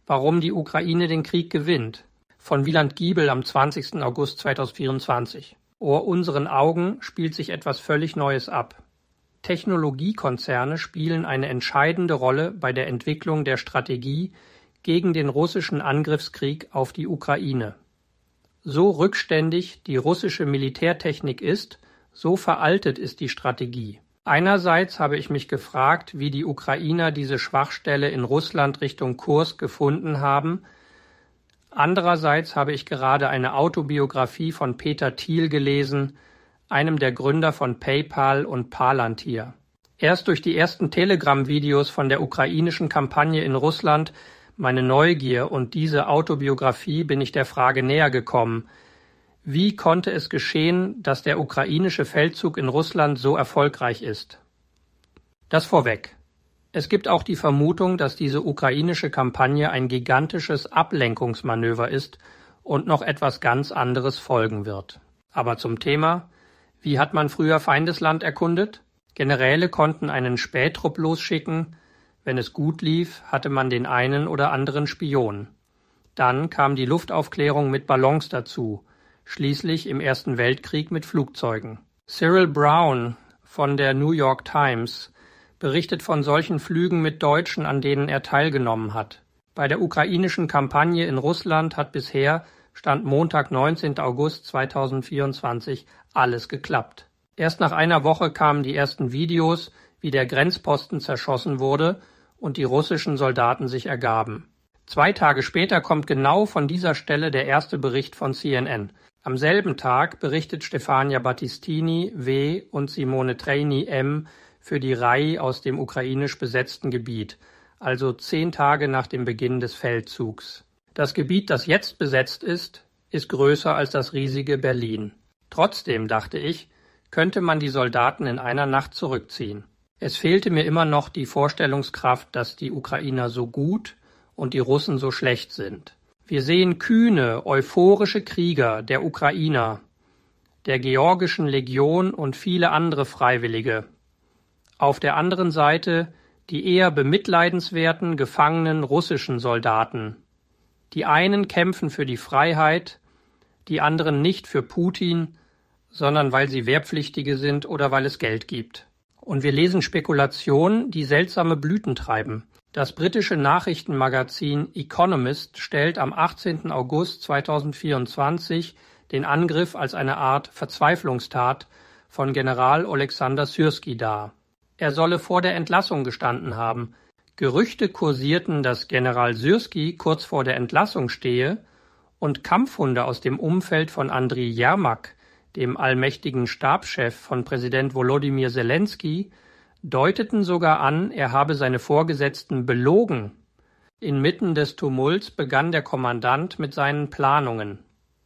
Warum die Ukraine den Krieg gewinnt. Von Wieland Giebel am 20. August 2024. Vor unseren Augen spielt sich etwas völlig Neues ab. Technologiekonzerne spielen eine entscheidende Rolle bei der Entwicklung der Strategie gegen den russischen Angriffskrieg auf die Ukraine. So rückständig die russische Militärtechnik ist, so veraltet ist die Strategie. Einerseits habe ich mich gefragt, wie die Ukrainer diese Schwachstelle in Russland Richtung Kursk gefunden haben. Andererseits habe ich gerade eine Autobiografie von Peter Thiel gelesen, einem der Gründer von PayPal und Palantir. Erst durch die ersten Telegram-Videos von der ukrainischen Kampagne in Russland, meine Neugier und diese Autobiografie bin ich der Frage näher gekommen. Wie konnte es geschehen, dass der ukrainische Feldzug in Russland so erfolgreich ist? Das vorweg. Es gibt auch die Vermutung, dass diese ukrainische Kampagne ein gigantisches Ablenkungsmanöver ist und noch etwas ganz anderes folgen wird. Aber zum Thema: Wie hat man früher Feindesland erkundet? Generäle konnten einen Spähtrupp losschicken. Wenn es gut lief, hatte man den einen oder anderen Spion. Dann kam die Luftaufklärung mit Ballons dazu, schließlich im Ersten Weltkrieg mit Flugzeugen. Cyril Brown von der New York Times berichtet von solchen Flügen mit Deutschen, an denen er teilgenommen hat. Bei der ukrainischen Kampagne in Russland hat bisher, Stand Montag, 19. August 2024, alles geklappt. Erst nach einer Woche kamen die ersten Videos, wie der Grenzposten zerschossen wurde und die russischen Soldaten sich ergaben. 2 Tage später kommt genau von dieser Stelle der erste Bericht von CNN. Am selben Tag berichtet Stefania Battistini W. und Simone Treini M. für die RAI aus dem ukrainisch besetzten Gebiet, also 10 Tage nach dem Beginn des Feldzugs. Das Gebiet, das jetzt besetzt ist größer als das riesige Berlin. Trotzdem, dachte ich, könnte man die Soldaten in einer Nacht zurückziehen. Es fehlte mir immer noch die Vorstellungskraft, dass die Ukrainer so gut und die Russen so schlecht sind. Wir sehen kühne, euphorische Krieger der Ukrainer, der Georgischen Legion und viele andere Freiwillige. Auf der anderen Seite die eher bemitleidenswerten, gefangenen russischen Soldaten. Die einen kämpfen für die Freiheit, die anderen nicht für Putin, sondern weil sie Wehrpflichtige sind oder weil es Geld gibt. Und wir lesen Spekulationen, die seltsame Blüten treiben. Das britische Nachrichtenmagazin Economist stellt am 18. August 2024 den Angriff als eine Art Verzweiflungstat von General Oleksandr Syrski dar. Er solle vor der Entlassung gestanden haben. Gerüchte kursierten, dass General Syrski kurz vor der Entlassung stehe, und Kampfhunde aus dem Umfeld von Andriy Jermak, dem allmächtigen Stabschef von Präsident Volodymyr Zelensky, deuteten sogar an, er habe seine Vorgesetzten belogen. Inmitten des Tumults begann der Kommandant mit seinen Planungen.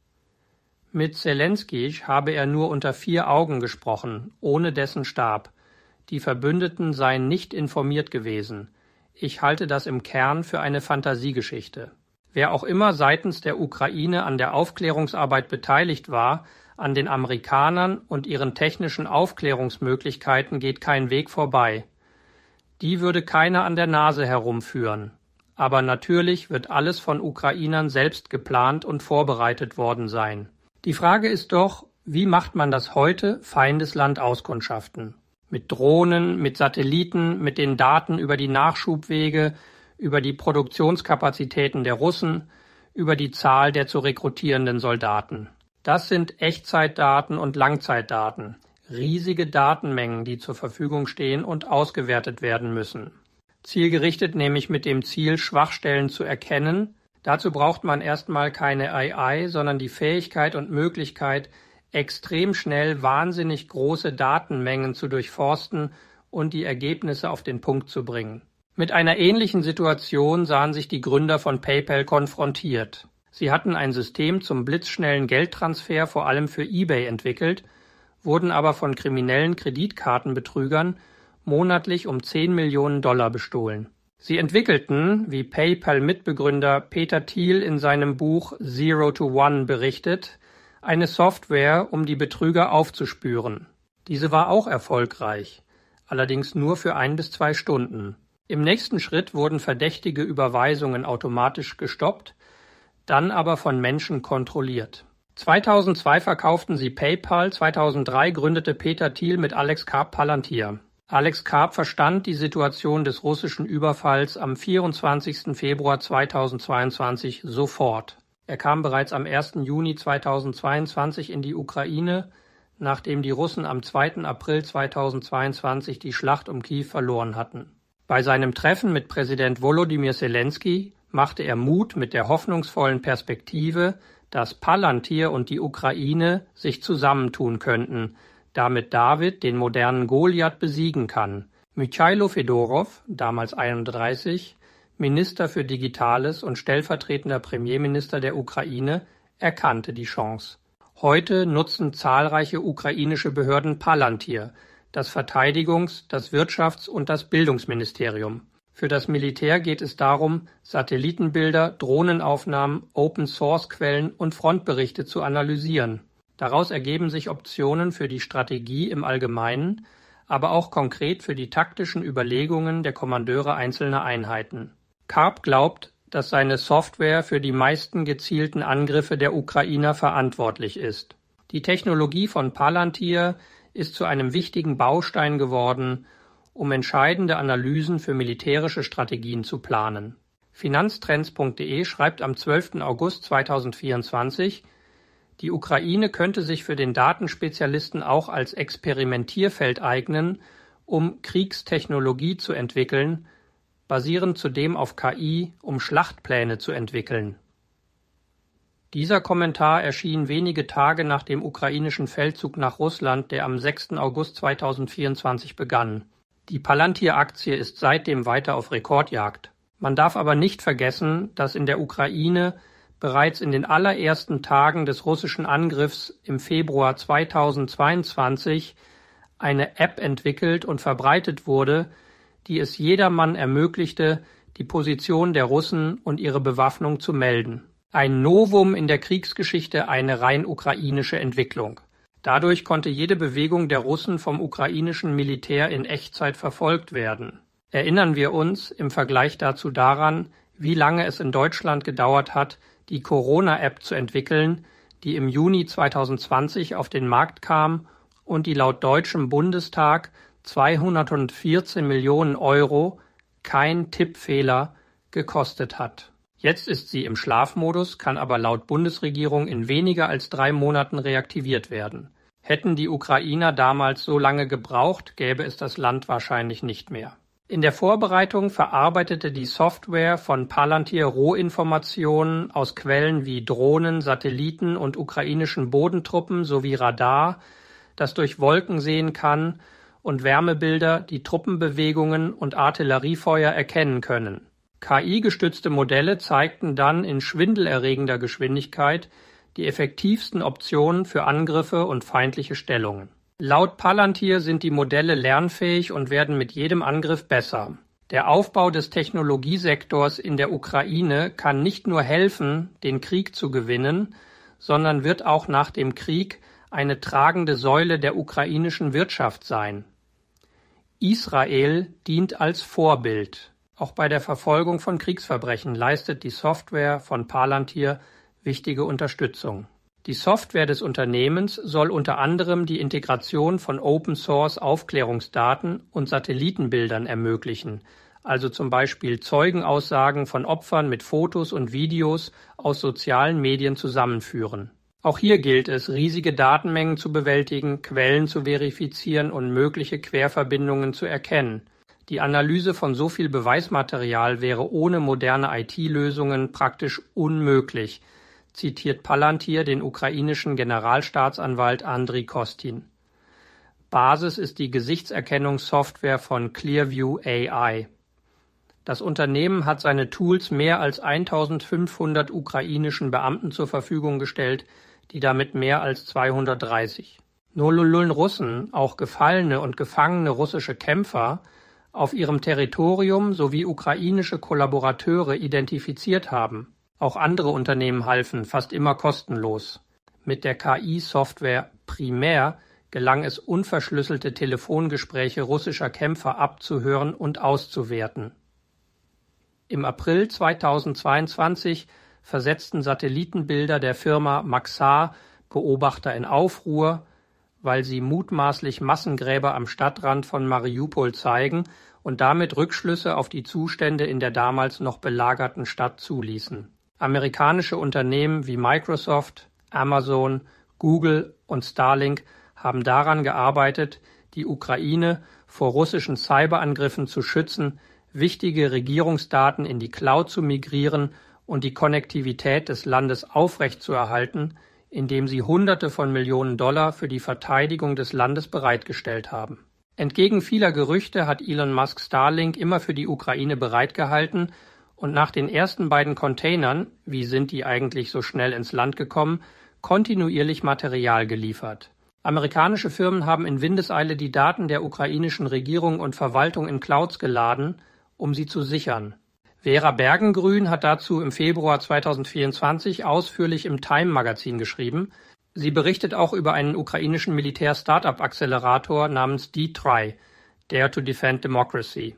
Mit Zelensky habe er nur unter 4 Augen gesprochen, ohne dessen Stab. Die Verbündeten seien nicht informiert gewesen. Ich halte das im Kern für eine Fantasiegeschichte. Wer auch immer seitens der Ukraine an der Aufklärungsarbeit beteiligt war, an den Amerikanern und ihren technischen Aufklärungsmöglichkeiten geht kein Weg vorbei. Die würde keiner an der Nase herumführen. Aber natürlich wird alles von Ukrainern selbst geplant und vorbereitet worden sein. Die Frage ist doch, wie macht man das heute, Feindesland auskundschaften? Mit Drohnen, mit Satelliten, mit den Daten über die Nachschubwege, über die Produktionskapazitäten der Russen, über die Zahl der zu rekrutierenden Soldaten. Das sind Echtzeitdaten und Langzeitdaten, riesige Datenmengen, die zur Verfügung stehen und ausgewertet werden müssen. Zielgerichtet nämlich mit dem Ziel, Schwachstellen zu erkennen. Dazu braucht man erstmal keine AI, sondern die Fähigkeit und Möglichkeit, extrem schnell wahnsinnig große Datenmengen zu durchforsten und die Ergebnisse auf den Punkt zu bringen. Mit einer ähnlichen Situation sahen sich die Gründer von PayPal konfrontiert. Sie hatten ein System zum blitzschnellen Geldtransfer vor allem für eBay entwickelt, wurden aber von kriminellen Kreditkartenbetrügern monatlich um 10 Millionen Dollar bestohlen. Sie entwickelten, wie PayPal-Mitbegründer Peter Thiel in seinem Buch Zero to One berichtet, eine Software, um die Betrüger aufzuspüren. Diese war auch erfolgreich, allerdings nur für 1 bis 2 Stunden. Im nächsten Schritt wurden verdächtige Überweisungen automatisch gestoppt, dann aber von Menschen kontrolliert. 2002 verkauften sie PayPal, 2003 gründete Peter Thiel mit Alex Karp Palantir. Alex Karp verstand die Situation des russischen Überfalls am 24. Februar 2022 sofort. Er kam bereits am 1. Juni 2022 in die Ukraine, nachdem die Russen am 2. April 2022 die Schlacht um Kiew verloren hatten. Bei seinem Treffen mit Präsident Volodymyr Zelensky machte er Mut mit der hoffnungsvollen Perspektive, dass Palantir und die Ukraine sich zusammentun könnten, damit David den modernen Goliath besiegen kann. Michailo Fedorov, damals 31, Minister für Digitales und stellvertretender Premierminister der Ukraine, erkannte die Chance. Heute nutzen zahlreiche ukrainische Behörden Palantir, das Verteidigungs-, das Wirtschafts- und das Bildungsministerium. Für das Militär geht es darum, Satellitenbilder, Drohnenaufnahmen, Open-Source-Quellen und Frontberichte zu analysieren. Daraus ergeben sich Optionen für die Strategie im Allgemeinen, aber auch konkret für die taktischen Überlegungen der Kommandeure einzelner Einheiten. Karp glaubt, dass seine Software für die meisten gezielten Angriffe der Ukrainer verantwortlich ist. Die Technologie von Palantir ist zu einem wichtigen Baustein geworden, um entscheidende Analysen für militärische Strategien zu planen. Finanztrends.de schreibt am 12. August 2024, die Ukraine könnte sich für den Datenspezialisten auch als Experimentierfeld eignen, um Kriegstechnologie zu entwickeln, basierend zudem auf KI, um Schlachtpläne zu entwickeln. Dieser Kommentar erschien wenige Tage nach dem ukrainischen Feldzug nach Russland, der am 6. August 2024 begann. Die Palantir-Aktie ist seitdem weiter auf Rekordjagd. Man darf aber nicht vergessen, dass in der Ukraine bereits in den allerersten Tagen des russischen Angriffs im Februar 2022 eine App entwickelt und verbreitet wurde, die es jedermann ermöglichte, die Position der Russen und ihre Bewaffnung zu melden. Ein Novum in der Kriegsgeschichte, eine rein ukrainische Entwicklung. Dadurch konnte jede Bewegung der Russen vom ukrainischen Militär in Echtzeit verfolgt werden. Erinnern wir uns im Vergleich dazu daran, wie lange es in Deutschland gedauert hat, die Corona-App zu entwickeln, die im Juni 2020 auf den Markt kam und die laut Deutschem Bundestag 214 Millionen Euro, kein Tippfehler, gekostet hat. Jetzt ist sie im Schlafmodus, kann aber laut Bundesregierung in weniger als 3 Monaten reaktiviert werden. Hätten die Ukrainer damals so lange gebraucht, gäbe es das Land wahrscheinlich nicht mehr. In der Vorbereitung verarbeitete die Software von Palantir Rohinformationen aus Quellen wie Drohnen, Satelliten und ukrainischen Bodentruppen sowie Radar, das durch Wolken sehen kann, und Wärmebilder, die Truppenbewegungen und Artilleriefeuer erkennen können. KI-gestützte Modelle zeigten dann in schwindelerregender Geschwindigkeit die effektivsten Optionen für Angriffe und feindliche Stellungen. Laut Palantir sind die Modelle lernfähig und werden mit jedem Angriff besser. Der Aufbau des Technologiesektors in der Ukraine kann nicht nur helfen, den Krieg zu gewinnen, sondern wird auch nach dem Krieg eine tragende Säule der ukrainischen Wirtschaft sein. Israel dient als Vorbild. Auch bei der Verfolgung von Kriegsverbrechen leistet die Software von Palantir wichtige Unterstützung. Die Software des Unternehmens soll unter anderem die Integration von Open-Source-Aufklärungsdaten und Satellitenbildern ermöglichen, also zum Beispiel Zeugenaussagen von Opfern mit Fotos und Videos aus sozialen Medien zusammenführen. Auch hier gilt es, riesige Datenmengen zu bewältigen, Quellen zu verifizieren und mögliche Querverbindungen zu erkennen. Die Analyse von so viel Beweismaterial wäre ohne moderne IT-Lösungen praktisch unmöglich, zitiert Palantir den ukrainischen Generalstaatsanwalt Andriy Kostin. Basis ist die Gesichtserkennungssoftware von Clearview AI. Das Unternehmen hat seine Tools mehr als 1500 ukrainischen Beamten zur Verfügung gestellt, die damit mehr als 230. Nullen Russen, auch gefallene und gefangene russische Kämpfer, auf ihrem Territorium sowie ukrainische Kollaborateure identifiziert haben. Auch andere Unternehmen halfen, fast immer kostenlos. Mit der KI-Software Primär gelang es, unverschlüsselte Telefongespräche russischer Kämpfer abzuhören und auszuwerten. Im April 2022 versetzten Satellitenbilder der Firma Maxar Beobachter in Aufruhr, weil sie mutmaßlich Massengräber am Stadtrand von Mariupol zeigen und damit Rückschlüsse auf die Zustände in der damals noch belagerten Stadt zuließen. Amerikanische Unternehmen wie Microsoft, Amazon, Google und Starlink haben daran gearbeitet, die Ukraine vor russischen Cyberangriffen zu schützen, wichtige Regierungsdaten in die Cloud zu migrieren und die Konnektivität des Landes aufrechtzuerhalten, indem sie Hunderte von Millionen Dollar für die Verteidigung des Landes bereitgestellt haben. Entgegen vieler Gerüchte hat Elon Musk Starlink immer für die Ukraine bereitgehalten und nach den ersten beiden Containern, wie sind die eigentlich so schnell ins Land gekommen, kontinuierlich Material geliefert. Amerikanische Firmen haben in Windeseile die Daten der ukrainischen Regierung und Verwaltung in Clouds geladen, um sie zu sichern. Vera Bergengrün hat dazu im Februar 2024 ausführlich im Time-Magazin geschrieben. Sie berichtet auch über einen ukrainischen Militär-Startup-Accelerator namens D-Try, Dare to Defend Democracy.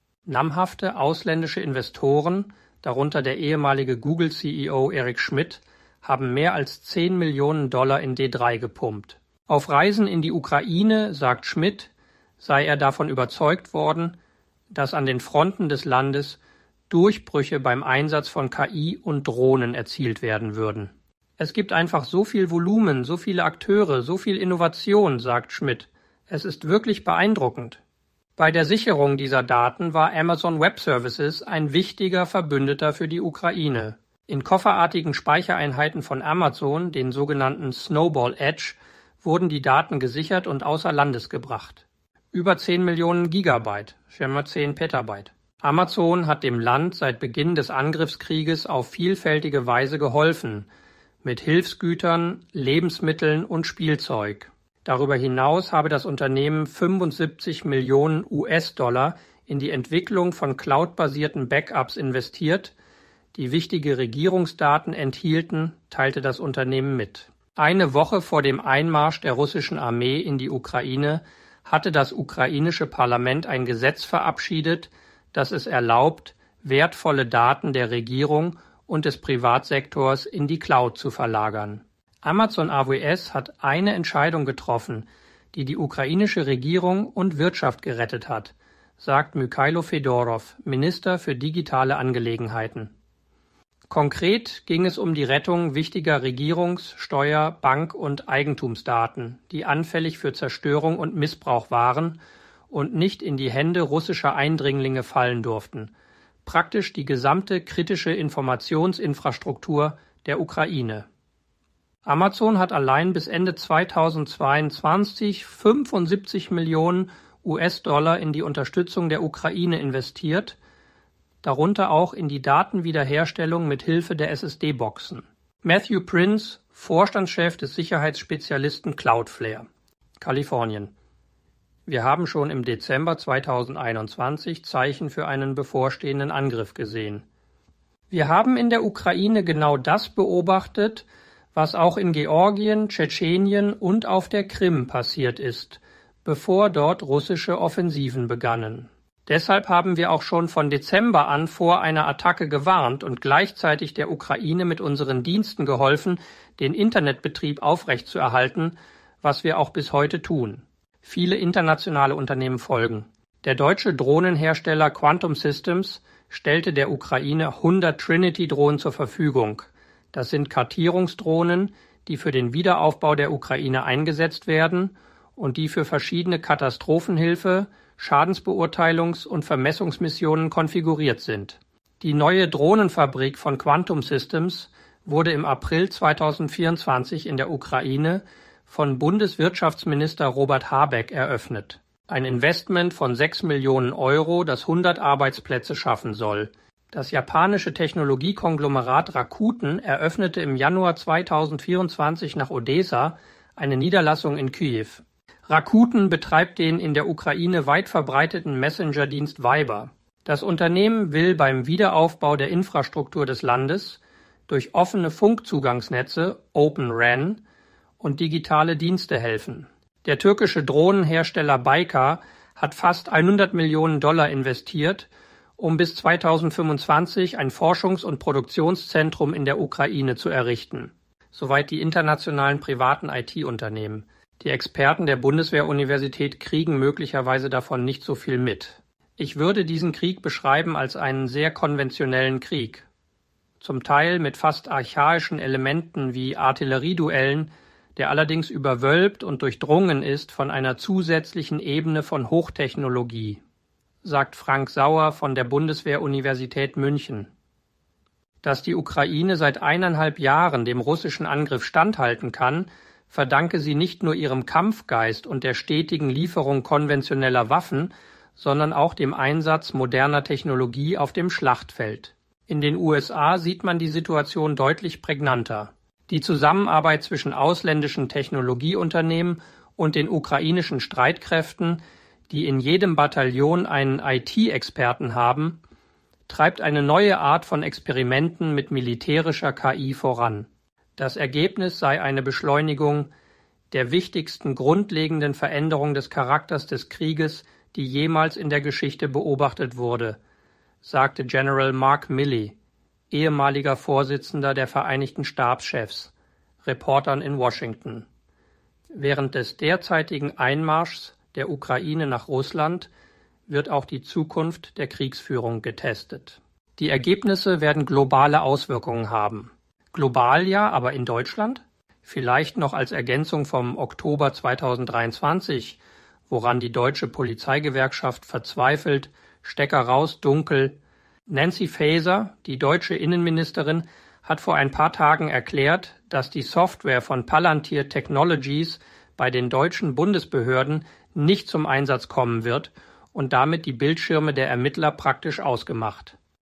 Namhafte ausländische Investoren, darunter der ehemalige Google-CEO Eric Schmidt, haben mehr als 10 Millionen Dollar in D3 gepumpt. Auf Reisen in die Ukraine, sagt Schmidt, sei er davon überzeugt worden, dass an den Fronten des Landes Durchbrüche beim Einsatz von KI und Drohnen erzielt werden würden. Es gibt einfach so viel Volumen, so viele Akteure, so viel Innovation, sagt Schmidt. Es ist wirklich beeindruckend. Bei der Sicherung dieser Daten war Amazon Web Services ein wichtiger Verbündeter für die Ukraine. In kofferartigen Speichereinheiten von Amazon, den sogenannten Snowball Edge, wurden die Daten gesichert und außer Landes gebracht. Über 10 Millionen Gigabyte, schon mal 10 Petabyte. Amazon hat dem Land seit Beginn des Angriffskrieges auf vielfältige Weise geholfen, mit Hilfsgütern, Lebensmitteln und Spielzeug. Darüber hinaus habe das Unternehmen 75 Millionen US-Dollar in die Entwicklung von cloudbasierten Backups investiert, die wichtige Regierungsdaten enthielten, teilte das Unternehmen mit. Eine Woche vor dem Einmarsch der russischen Armee in die Ukraine hatte das ukrainische Parlament ein Gesetz verabschiedet, das es erlaubt, wertvolle Daten der Regierung und des Privatsektors in die Cloud zu verlagern. Amazon AWS hat eine Entscheidung getroffen, die die ukrainische Regierung und Wirtschaft gerettet hat, sagt Mykhailo Fedorov, Minister für digitale Angelegenheiten. Konkret ging es um die Rettung wichtiger Regierungs-, Steuer-, Bank- und Eigentumsdaten, die anfällig für Zerstörung und Missbrauch waren und nicht in die Hände russischer Eindringlinge fallen durften. Praktisch die gesamte kritische Informationsinfrastruktur der Ukraine. Amazon hat allein bis Ende 2022 75 Millionen US-Dollar in die Unterstützung der Ukraine investiert, darunter auch in die Datenwiederherstellung mit Hilfe der SSD-Boxen. Matthew Prince, Vorstandschef des Sicherheitsspezialisten Cloudflare, Kalifornien. Wir haben schon im Dezember 2021 Zeichen für einen bevorstehenden Angriff gesehen. Wir haben in der Ukraine genau das beobachtet, was auch in Georgien, Tschetschenien und auf der Krim passiert ist, bevor dort russische Offensiven begannen. Deshalb haben wir auch schon von Dezember an vor einer Attacke gewarnt und gleichzeitig der Ukraine mit unseren Diensten geholfen, den Internetbetrieb aufrechtzuerhalten, was wir auch bis heute tun. Viele internationale Unternehmen folgen. Der deutsche Drohnenhersteller Quantum Systems stellte der Ukraine 100 Trinity-Drohnen zur Verfügung. Das sind Kartierungsdrohnen, die für den Wiederaufbau der Ukraine eingesetzt werden und die für verschiedene Katastrophenhilfe, Schadensbeurteilungs- und Vermessungsmissionen konfiguriert sind. Die neue Drohnenfabrik von Quantum Systems wurde im April 2024 in der Ukraine von Bundeswirtschaftsminister Robert Habeck eröffnet. Ein Investment von 6 Millionen Euro, das 100 Arbeitsplätze schaffen soll. Das japanische Technologiekonglomerat Rakuten eröffnete im Januar 2024 nach Odessa eine Niederlassung in Kyiw. Rakuten betreibt den in der Ukraine weit verbreiteten Messenger-Dienst Viber. Das Unternehmen will beim Wiederaufbau der Infrastruktur des Landes durch offene Funkzugangsnetze Open RAN und digitale Dienste helfen. Der türkische Drohnenhersteller Baykar hat fast 100 Millionen Dollar investiert, um bis 2025 ein Forschungs- und Produktionszentrum in der Ukraine zu errichten. Soweit die internationalen privaten IT-Unternehmen. Die Experten der Bundeswehr-Universität kriegen möglicherweise davon nicht so viel mit. Ich würde diesen Krieg beschreiben als einen sehr konventionellen Krieg. Zum Teil mit fast archaischen Elementen wie Artillerieduellen, der allerdings überwölbt und durchdrungen ist von einer zusätzlichen Ebene von Hochtechnologie, sagt Frank Sauer von der Bundeswehr-Universität München. Dass die Ukraine seit 1,5 Jahren dem russischen Angriff standhalten kann, verdanke sie nicht nur ihrem Kampfgeist und der stetigen Lieferung konventioneller Waffen, sondern auch dem Einsatz moderner Technologie auf dem Schlachtfeld. In den USA sieht man die Situation deutlich prägnanter. Die Zusammenarbeit zwischen ausländischen Technologieunternehmen und den ukrainischen Streitkräften, die in jedem Bataillon einen IT-Experten haben, treibt eine neue Art von Experimenten mit militärischer KI voran. Das Ergebnis sei eine Beschleunigung der wichtigsten grundlegenden Veränderung des Charakters des Krieges, die jemals in der Geschichte beobachtet wurde, sagte General Mark Milley, ehemaliger Vorsitzender der Vereinigten Stabschefs, Reportern in Washington. Während des derzeitigen Einmarschs der Ukraine nach Russland wird auch die Zukunft der Kriegsführung getestet. Die Ergebnisse werden globale Auswirkungen haben. Global ja, aber in Deutschland? Vielleicht noch als Ergänzung vom Oktober 2023, woran die deutsche Polizeigewerkschaft verzweifelt, Stecker raus, dunkel. Nancy Faeser, die deutsche Innenministerin, hat vor ein paar Tagen erklärt, dass die Software von Palantir Technologies bei den deutschen Bundesbehörden nicht zum Einsatz kommen wird und damit die Bildschirme der Ermittler praktisch ausgemacht.